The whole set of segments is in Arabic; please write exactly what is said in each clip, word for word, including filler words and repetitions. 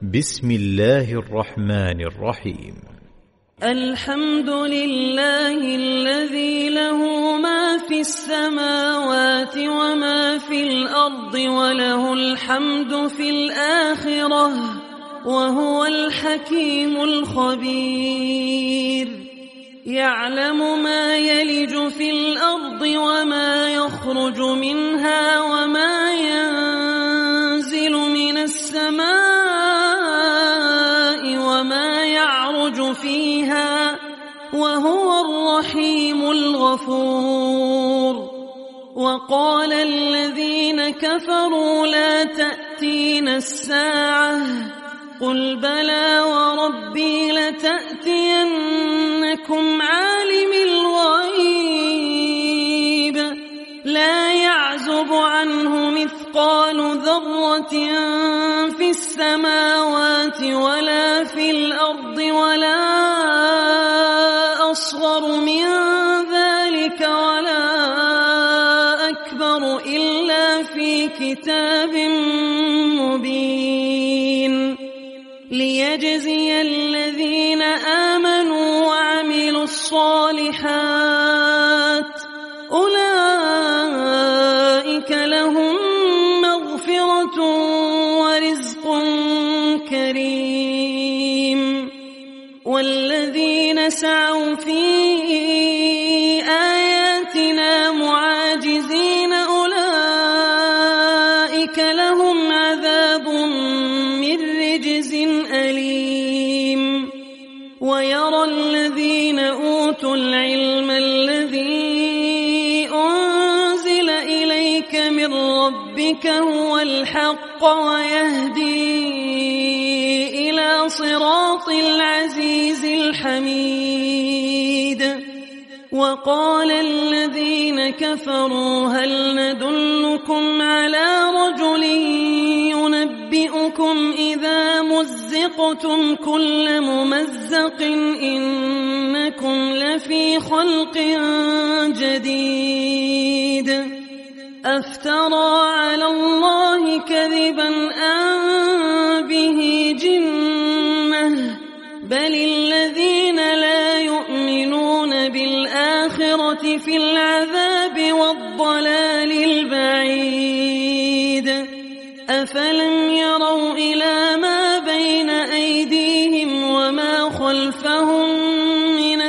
بسم الله الرحمن الرحيم. الحمد لله الذي له ما في السماوات وما في الأرض وله الحمد في الآخرة وهو الحكيم الخبير. يعلم ما يلج في الأرض وما يخرج منها وما ينزل من السماء وما يعرج فيها وهو الرحيم الغفور. وقال الذين كفروا لا تأتينا الساعة قل بلى وربي لتأتينكم عالم الغيب لا يعزب عنه مثقال ذرة في السماوات ولا في الأرض ولا أصغر من ذلك ولا أكبر إلا في كتاب مبين. ليجزي الذين آمنوا وعملوا الصالحات أولئك لهم مغفرة ورزق كريم. والذين سعوا في آياتنا معاجزين أولئك لهم عذاب من رجز أليم. ويرى الذين أوتوا العلم الذي أنزل إليك من ربك هو الحق ويهدي إلى صراط العزيز الحميد. وقال الذين كفروا هل ندلكم على رجل ينبئكم إذا مزقتم كل ممزق إنكم لفي خلق جديد. أفترى على الله كذبا أم به جنة بل الذين لا يؤمنون بالآخرة في العذاب والضلال البعيد. أفلم يروا إلى ما بين أيديهم وما خلفهم من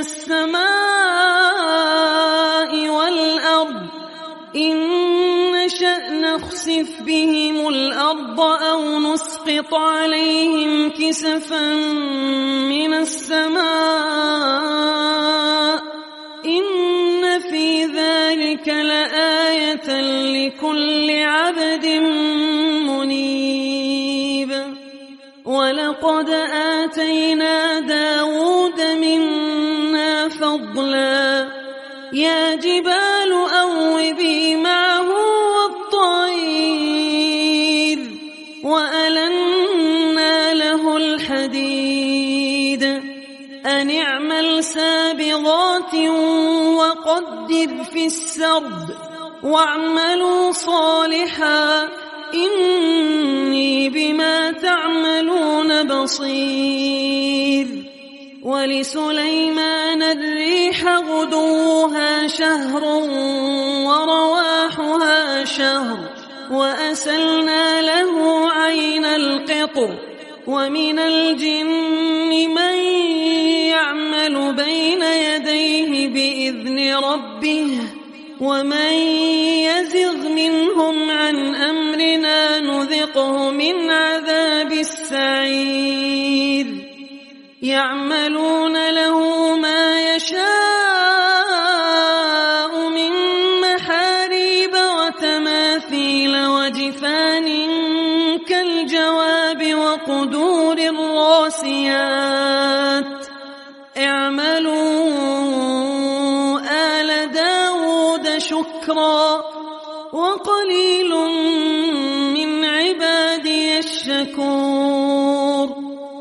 السماء والأرض إن نشأ نخسف بهم الأرض أو نسقط عليهم كسفا من السماء إن في ذلك لآية لكل عبد منيب. ولقد آتينا داود منا فضلا يا جبال أوبي معه والطير وألنا له الحديد أن اعمل سابغات وقدر في السرد واعملوا صالحا إني بما تعملون بصير. ولسليمان الريح غدوها شهر ورواحها شهر وأسلنا له عين القطر. ومن الجن من يعمل بين يديه بإذن ربه ومن يزغ منهم عن أمرنا نذقه من عذاب السعير. يعملون له ما يشاء من محاريب وتماثيل وجفان كالجواب وقدور الراسيات اعملوا آل داود شكرا وقليل من عبادي الشكور.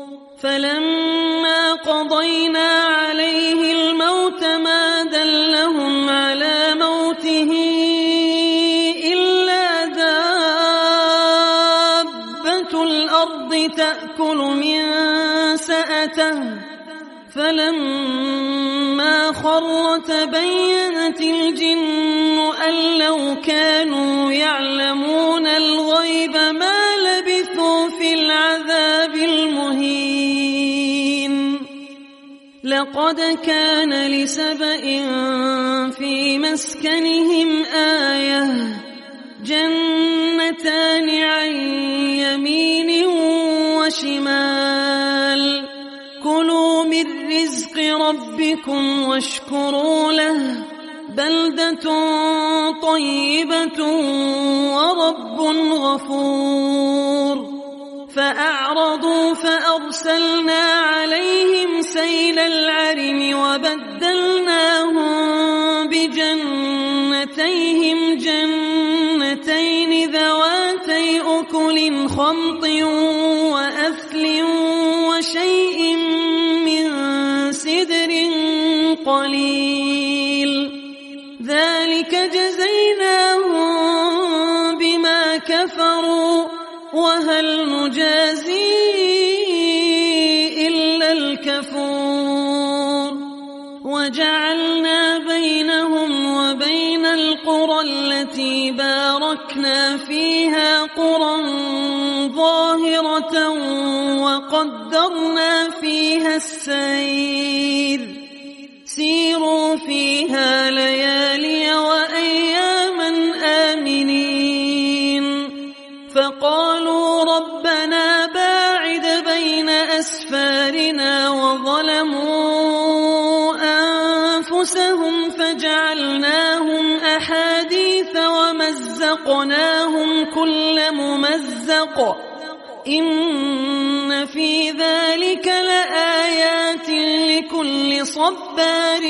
فلما قضينا عليه الموت ما دلهم على موته إلا دابة الأرض تأكل من سأته فلما خر تبينت الجن أن لو كانوا يعلمون الغيب ما لبثوا في العذاب المهين. لقد كان لسبإ في مسكنهم آية جنتان عن يمين وشمال كلوا من رزق ربكم واشكروا له بلدة طيبة ورب غفور. فأعرضوا فأرسلنا عليهم سيل العرم وبدلناهم بجنتيهم جنتين ذواتي أكل خمط وأثل وشيء من سدر قليل ذلك جزيناهم بما كفروا وهل نجازي إلا الكفور. وجعلنا بينهم وبين القرى التي باركنا فيها قرى ظاهرة وقدرنا فيها السير سيروا فيها ليالي وأياما آمنين. فقالوا ربنا باعد بين أسفارنا وظلموا أنفسهم فجعلناهم أحاديث ومزقناهم كل ممزق إن في ذلك لآيات لكل صبار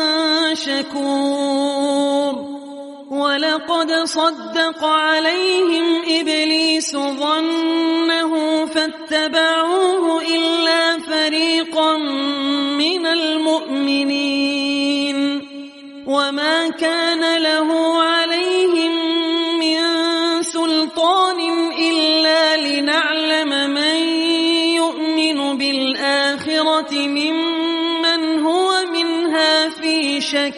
شكور. ولقد صدق عليهم إبليس ظنه فاتبعوه إلا فريقا من المؤمنين وما كان له عليهم من سلطان إلا لنعلم من يؤمن بالآخرة ممن هو منها في شك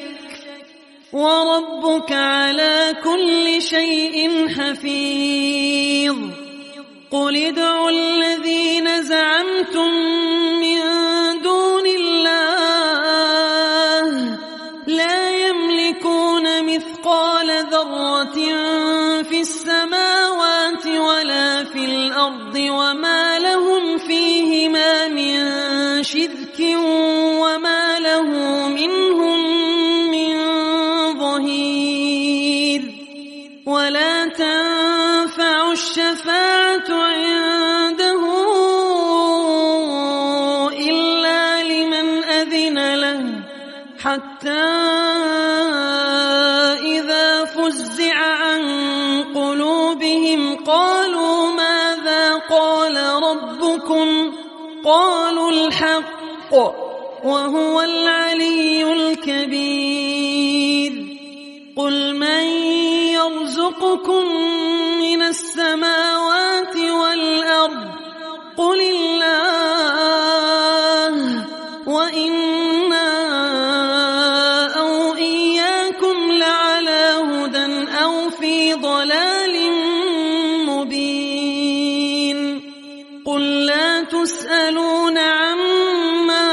وربك على كل شيء حفيظ. قل ادعوا الذين زعمتم من دون الله لا يملكون مثقال ذرة في السماوات ولا في الأرض وما لهم فيهما من شرك وما له منهم ولا تنفع الشفاعة عنده إلا لمن أذن له حتى إذا فزع عن قلوبهم قالوا ماذا قال ربكم قالوا الحق وهو العلي الكبير. قل من يرزقكم من السماوات والأرض قل الله وإنا أو إياكم لعلى هدى أو في ضلال مبين. قل لا تسألون عما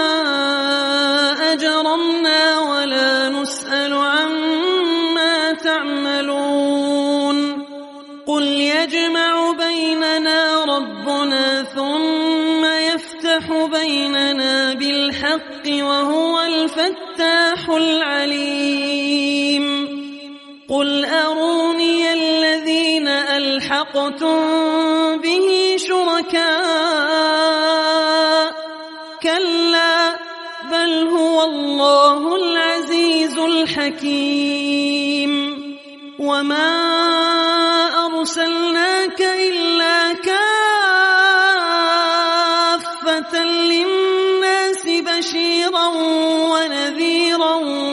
أجرمنا ولا نسأل عما تعملون. قل يجمع بيننا ربنا ثم يفتح بيننا بالحق وهو الفتاح العليم. قل أروني الذين ألحقتم به شركاء كلا بل هو الله العزيز الحكيم. وما أرسلناك إلا كافة للناس بشيرا ونذيرا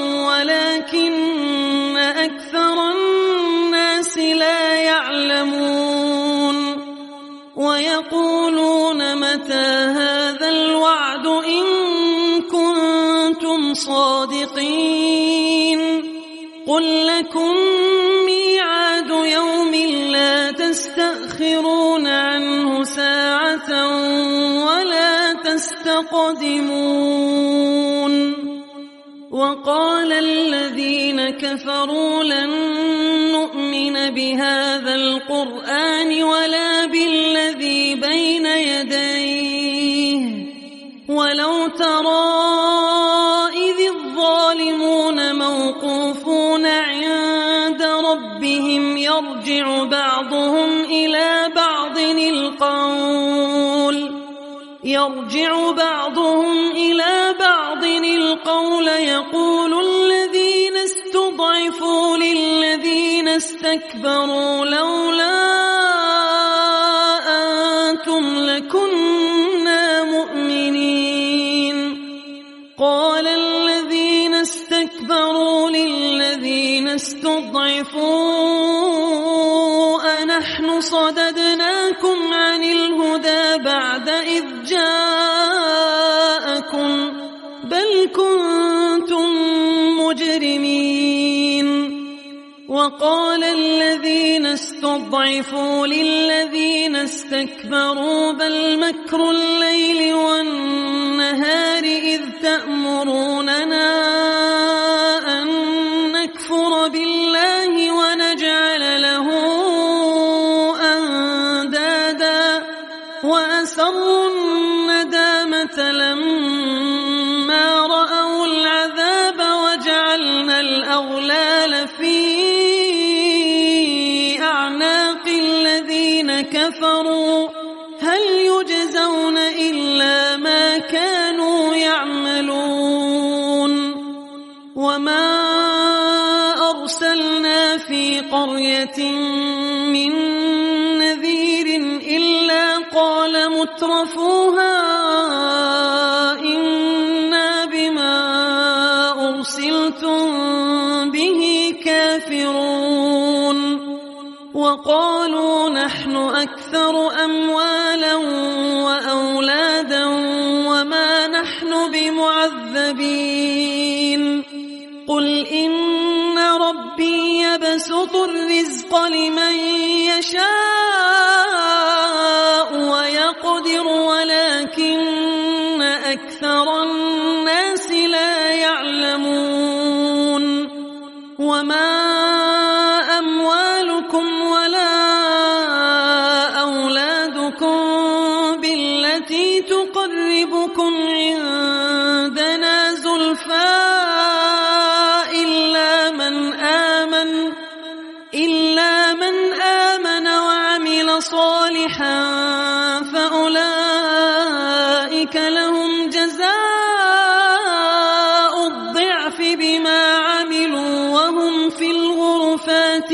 ولكن أكثر الناس لا يعلمون. ويقولون متى صادقين قل لكم ميعاد يوم لا تستأخرون عنه ساعة ولا تستقدمون وقال الذين كفروا لن نؤمن بهذا القرآن ولا بالذي بين يديه ولو ترى إذ الظالمون موقوفون عند ربهم يرجع بعضهم إلى بعض القول يرجع بعضهم إلى بعض القول يقول الذين استضعفوا للذين استكبروا لولا أنتم لكنا مؤمنين قال الذين استكبروا للذين استضعفوا أنحن صددناكم عن الهدى بعد إذ جاءكم بل كنتم مجرمين وقال الذين استضعفوا للذين استكبروا بل مكر الليل والنهار إذ تأمروننا أن نكفر بالله ونجعل له أندادا وأسروا الندامة لما رأوا العذاب وجعلنا الأغلال في أعناق الذين كفروا هل يجزون إلا ما كانوا يعملون وما أرسلنا في قرية من نذير إلا قال مترفوها إنا بما أرسلتم به كافرون وقالوا نحن أكثر أموالا وأولادا وما نحن بمعذبين قل إن ربي يبسط الرزق لمن يشاء ويقدر ولكن أكثر الناس لا يعلمون وما أموالكم ولا أولادكم بالتي تقربكم عندنا زلفى إلا من آمن إلا من آمن وعمل صالحا فأولئك لهم جزاء الضعف بما عملوا وهم في الغرفات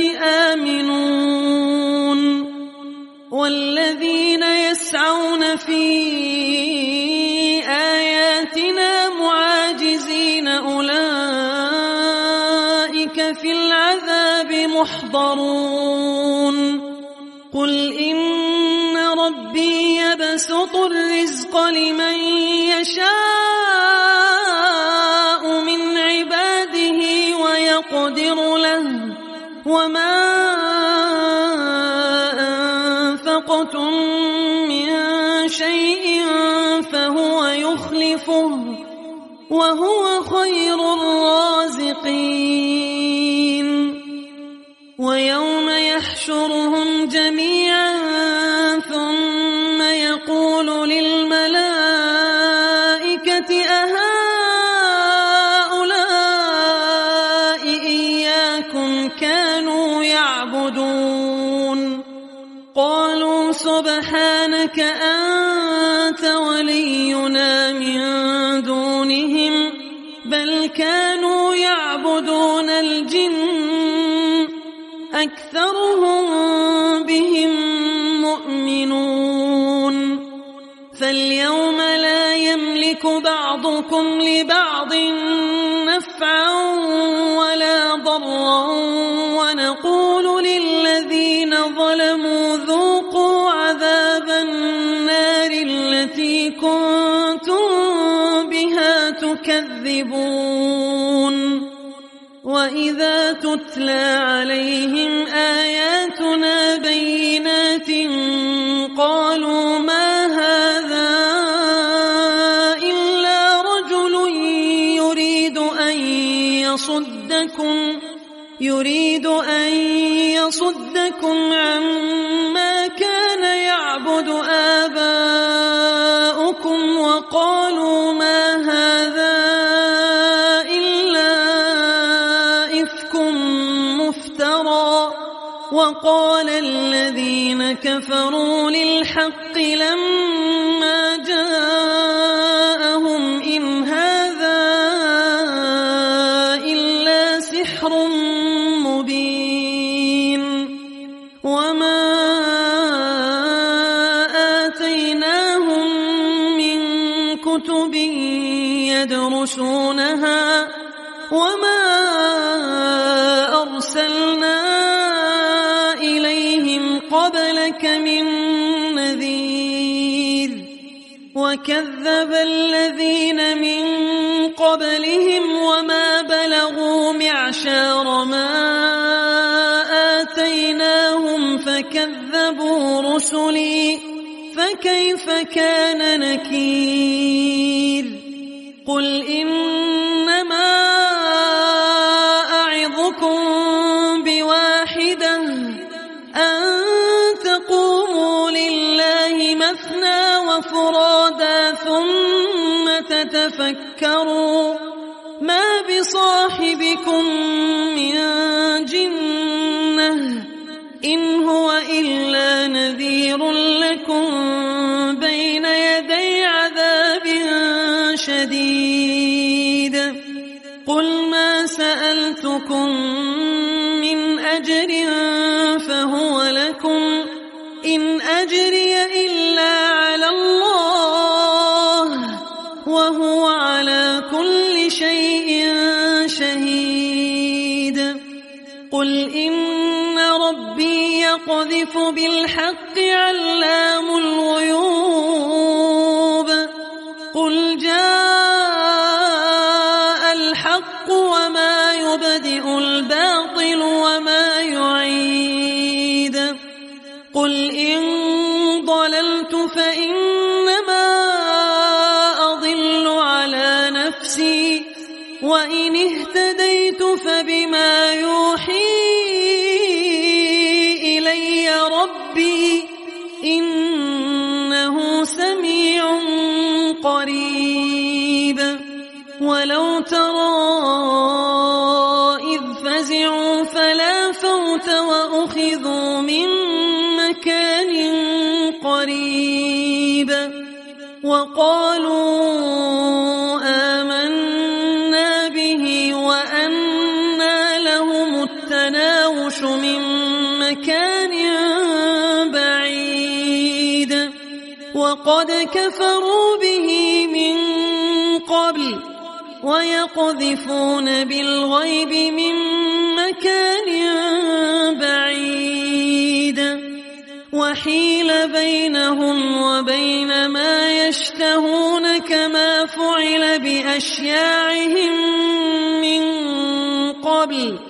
آمنون والذين يسعون في آياتنا معاجزين أولئك في العذاب محضرون قل إن ربي يبسط الرزق لمن يشاء من عباده ويقدر له وما أنفقتم من شيء فهو يخلفه وهو خير الرازقين ويوم يحشرهم جميعا ثم يقول للملائكة أهؤلاء إياكم كانوا يعبدون قالوا سبحانك أنت ولينا من دونهم بل كانوا يعبدون الجن أكثرهم بهم مؤمنون فاليوم لا يملك بعضكم لبعض نفعا ولا ضرا ونقول للذين ظلموا ذوقوا عذاب النار التي كنتم بها تكذبون تكذبون وإذا تتلى عليهم آياتنا بينات قالوا ما هذا إلا رجل يريد أن يصدكم يريد أن يصدكم عما كان يعبد آباؤكم وقالوا ما هذا إلا إفك مفترى وقال الذين كفروا للحق لما جاءهم إن هذا إلا سحر مبين وما آتيناهم من كتب يدرسونها وما أرسلنا إليهم قبلك من نذير وكذب الذين من قبلهم وما بلغوا معشار ما آتيناهم فكذبوا رسلي فكيف كان نكير قل إنما أعظكم بواحدة أن تقوموا لله مثنى وفرادا ثم تتفكروا ما بصاحبكم من جنة إن هو إلا نذير لكم بين يدي عذاب شديد قل ما سألتكم من أجر فهو لكم إن أجري إلا على الله وهو على كل شيء شهيد قل إن ربي يقذف بالحق علام الغيوب قل جاء الحق وما يبدئ الباطل وما يعيد قل إن ضللت فإنما أضل على نفسي وإن اهتديت فبما يوحي إلي ربي إنه سميع قريب ولو ترى إذ فزعوا فلا فوت وأخذوا من مكان قريب وقالوا آمنا به وأنى لهم التناوش من مكان بعيد وقد كفروا به من قبل ويقذفون بالغيب من مكان بعيد وحيل بينهم وبين ما يشتهون كما فعل بأشياعهم من قبل